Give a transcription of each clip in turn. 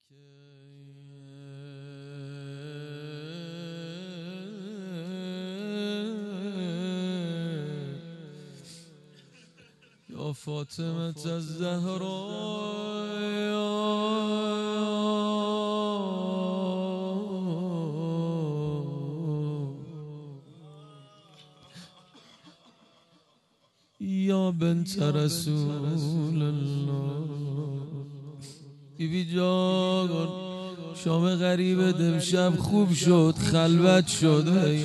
یا فاطمه الزهراء یا بنت رسول الله. بیبی جان شام غریب دمشب خوب شد، خلوت شد،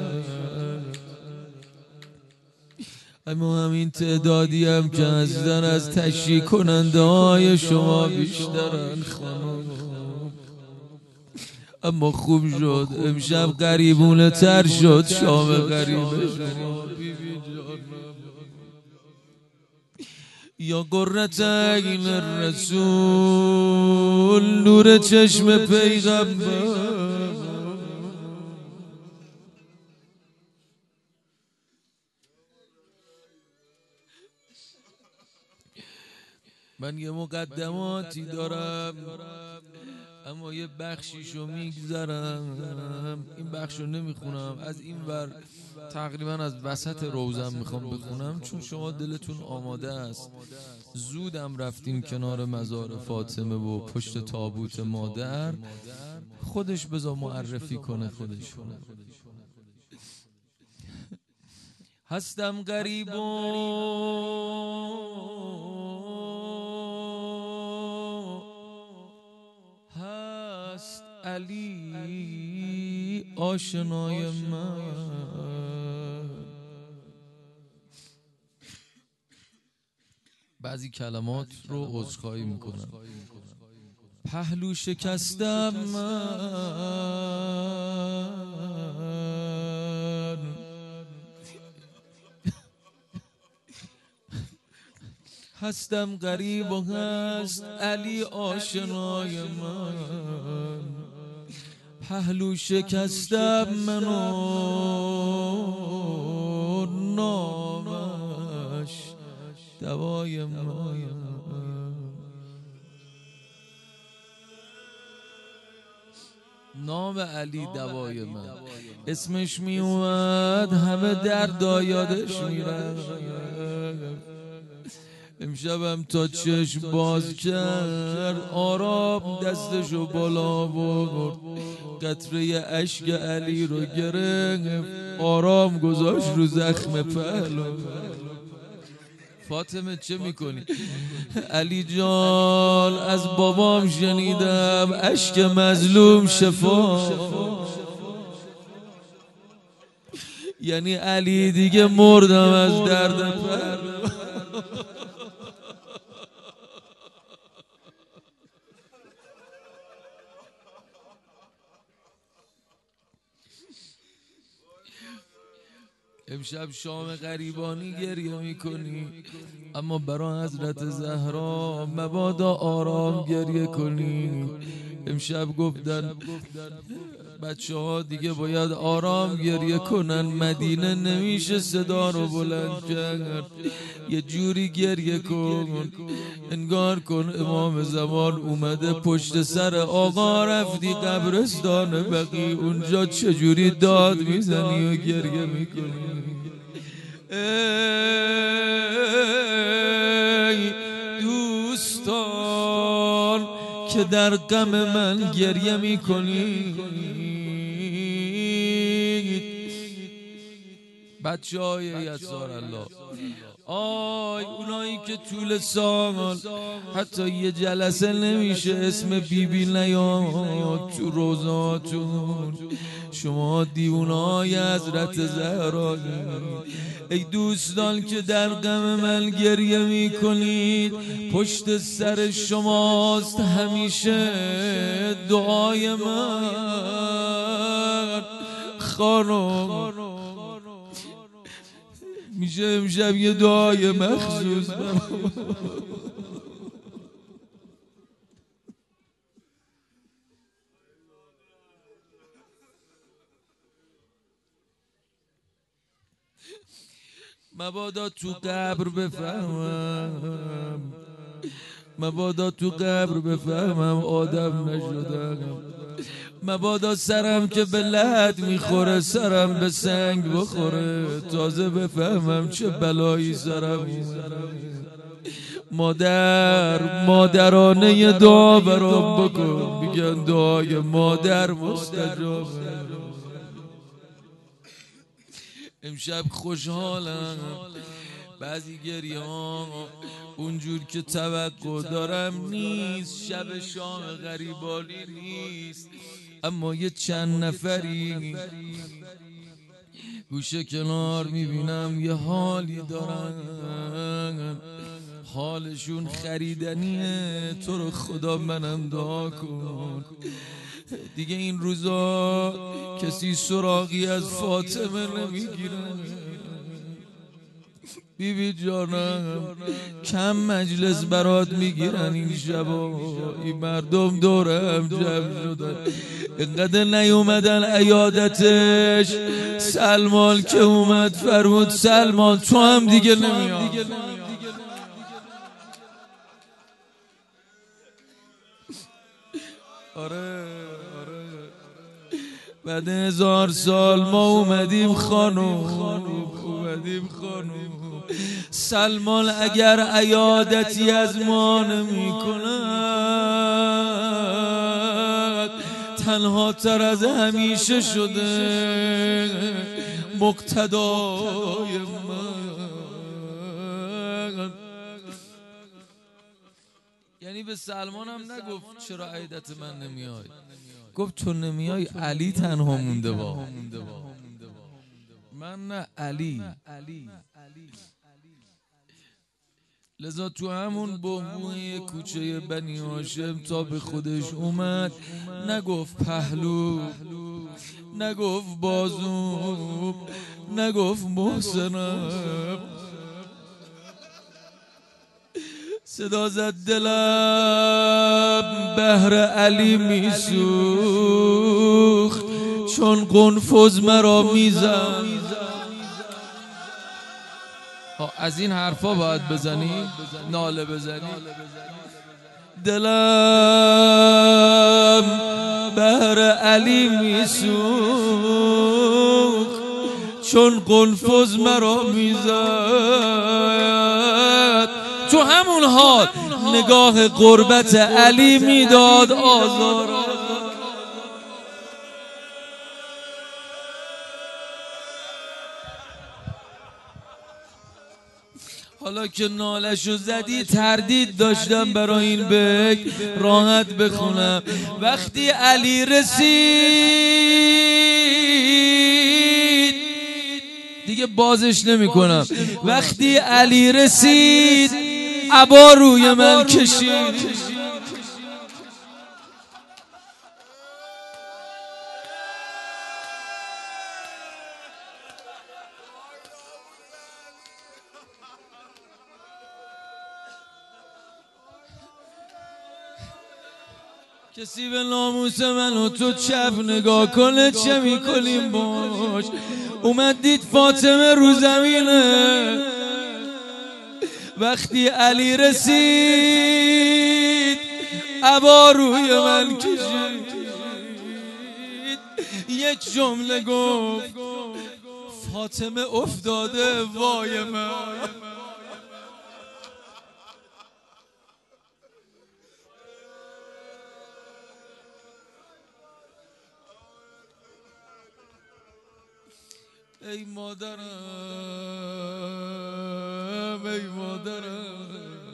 اما همین تعدادی هم که هستن از تشریح کننده های شما بیشترن خانم. اما خوب شد، امشب غریبونه تر شد شام غریب شما. یا قرة عین الرسول، نور چشم پیغمبر. من یه مقدماتی دارم اما یه بخشیشو میگذرم، این بخشو نمیخونم، از این ور تقریبا از وسط روزم میخوام بخونم چون شما دلتون آماده است. زودم رفتیم کنار مزار فاطمه و پشت تابوت مادر. خودش بذار معرفی کنه خودش. هستم غریب هست علی آشنای من. بعضی کلمات رو عذرخواهی میکنم. پهلو شکستم من، هستم غریب و هست علی آشنای من. پهلو شکستم من و نامش دوای من. نام علی دوای من. اسمش می اومد همه دردا یادش میرم. امشبم تا چشم باز کرد آرام دستشو بالا برد، قطره اشک علی رو گرفت، آرام گذاشت رو زخم پهلو. فاطمه چه میکنی؟ علی جان از بابام شنیدم اشک مظلوم شفا. یعنی علی دیگه مردم از درد پهلو. امشب شام غریبانی گریه میکنی اما برای حضرت زهرا مبادا آرام گریه کنی. امشب گفتن بچه ها دیگه باید آرام گریه کنن، مدینه نمیشه صدا رو بلند کرد، یه جوری گریه کن انگار کن امام زمان اومده پشت سر آقا، رفتی قبرستان بقی اونجا چجوری داد میزنی و گریه میکنی. ای دوستان که در غم من گریه میکنی، بچه های یسار الله، آی اونایی که طول سال حتی یه جلسه نمیشه اسم بیبی نیاد تو روزاتون، شما دیوانای حضرت زهرا. ای دوستان که در غم من گریه میکنید، پشت سر شماست همیشه دعای من. خانم میشه امشب یه دعای مخصوص مبادا تو قبر بفهمم مبادا تو قبر بفهمم آدم نشدم، مبادا سرم که به لحد میخوره سرم به سنگ بخوره تازه بفهمم چه بلایی سرم اومده. مادرانه دعا برام بکن، میگن دعای مادر مستجابه. امشب خوشحالم، بعضی گریه ها اونجور که توقع دارم نیست، شب شام غریبانی نیست، اما یه چند نفری گوشه کنار میبینم یه حالی دارن، حالشون خریدنیه. تو رو خدا منم دعا کن. دیگه این روزا کسی سراغی از فاطمه نمیگیره. بیبی جانم کم مجلس برات میگیرن این شبا، این مردم دورم جمع شدن اینقدر نیومدن عیادتش. سلمان که اومد فرمود سلمان تو هم دیگه نمیاد. آره بعد 1000 سال ما اومدیم خانوم، سلمان اگر عیادتی از ما نمی کند تنها تر از همیشه شده مقتدای من. یعنی به سلمان هم نگفت چرا عیادت من نمیای، گفت تو نمیای علی تنها مونده با من، نه علی. لذا تو همون بهبوی کوچه بنی هاشم تا به خودش اومد نگفت پهلو، نگفت بازو، نگفت محسنم، صدا زد دلم بهر علی میسوخت چون قنفذ مرا میزد. از این حرفا باید بزنی، ناله بزنی. دلم بهر علی میسوخت چون قنفذ مرا میزد. تو همون حال نگاه قربت علی میداد آزار. حالا که نالشو زدی تردید داشتم برای این بیت راحت بخونم. وقتی علی رسید دیگه بازش نمی کنم. وقتی علی رسید عبا روی من کشید، کسی به ناموس من و تو چپ نگاه کنه چه میکنیم باش. اومد دید فاطمه رو زمینه. وقتی علی رسید عبا روی من کشید، یک جمله گفت فاطمه افتاده وای من. ای مادرم، ای مادرم،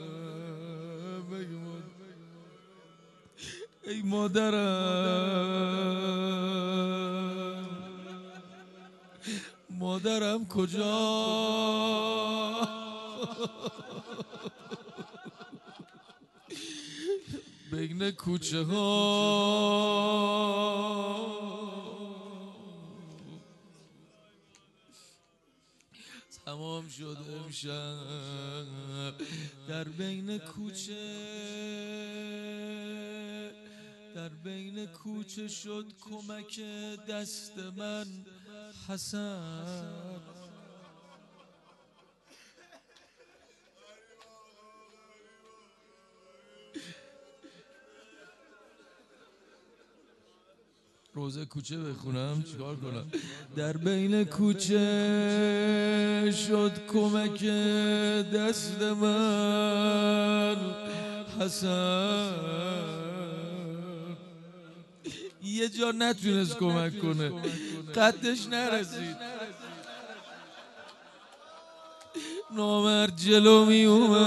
ای مادرم، مادرم کجا؟ بین کوچه ها تمام شد امشب. در بین کوچه شد کمک دست من حسن. روزه کوچه بخونم چیکار کنم؟ در بین کوچه شد کمک دست من حسن، یه جا نتونست کمک کنه، قدش نرسید، نامرد جلو می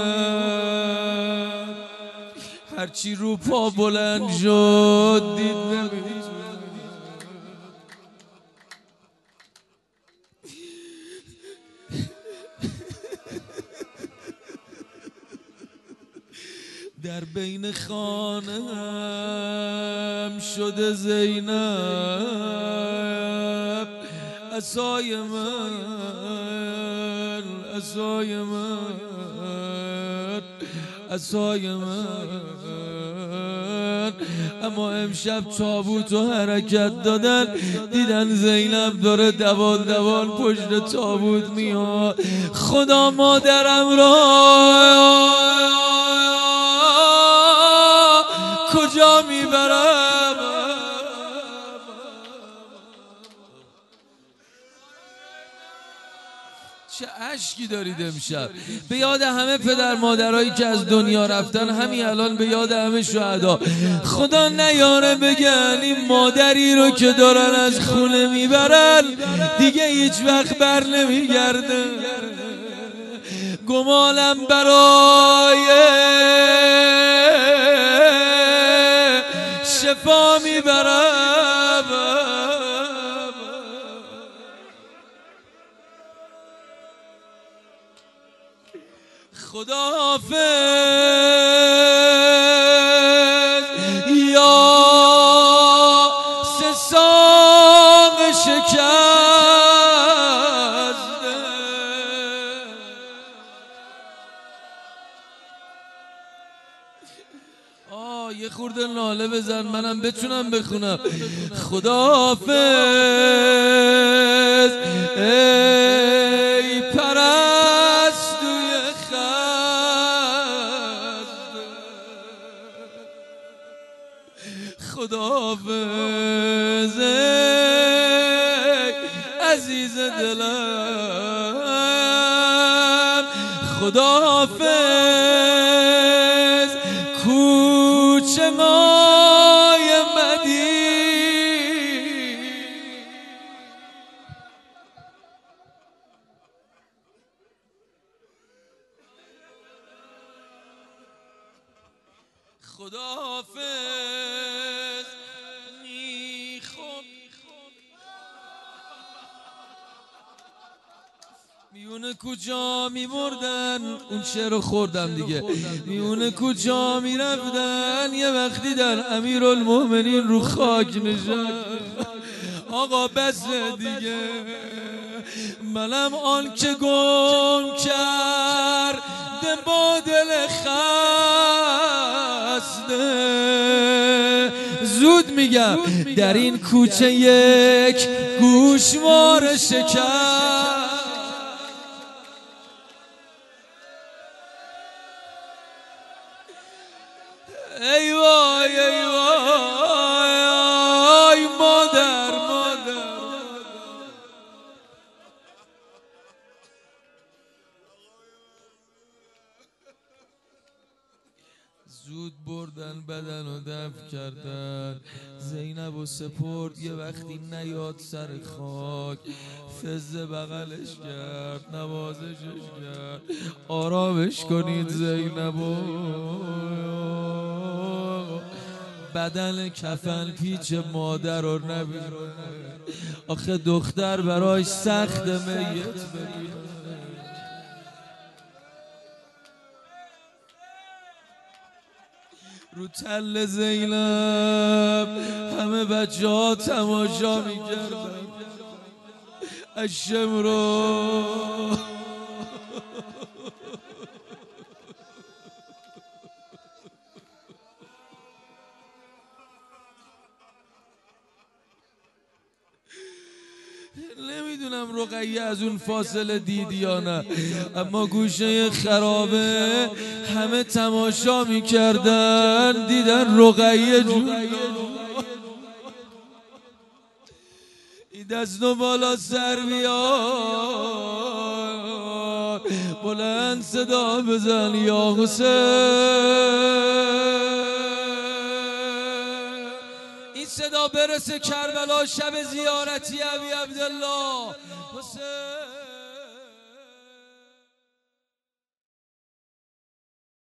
اومد، هرچی رو پا بلند شد دید نمی‌تونه. در بین خانه هم شده زینب عصای من، عصای من، عصای من. اما امشب تابوتو حرکت دادن، دیدن زینب داره دوال دوال پشت تابوت میاد. خدا مادرم را کجا میبرم؟ چه اشکی دارید امشب؟ به یاد همه پدر مادرایی که از دنیا رفتن، همین الان به یاد همه شهدا. خدا نیاره بگن این مادری رو که دارن از خونه میبرن دیگه هیچ وقت بر نمیگرده. گمانم برای شفا میبرم. خداحافظ یا سه ساق شکسته، یه خورده ناله بزن منم بتونم بخونم. خداحافظ ای پرستوی خسته، خداحافظ ای عزیز دلم، خداحافظ کوچه مای مدی. خداحافظ میونه کجا میبردن، اون شعر خوردم دیگه، میونه کجا میرفتن، یه وقتی در امیرالمومنین رو خاک نشست. آقا بس دیگه، منم آن که گم کرده با دل خسته. زود میگم در این کوچه یک گوشوار شکست. ای وای ای وای مادر مادر، زود بردن بدن و دفن کردن. زینب و سپرد یه وقتی نیاد سر خاک، فزه بغلش کرد نوازشش کرد. آرامش کنید زینبو، بدن کفن پیچ مادر رو نبینه، آخه دختر براش سخت میت ببینه. رو تل زینب همه بچه ها تماشا میکردن اشم رو. نمیدونم رقیه از اون فاصله دید یا نه، اما گوشه خرابه همه تماشا میکردن، دیدن رقیه جون دست و بالا سر بیار بلند صدا بزن یا حسین. این صدا برسه کربلا شب زیارتی ابی عبدالله حسین.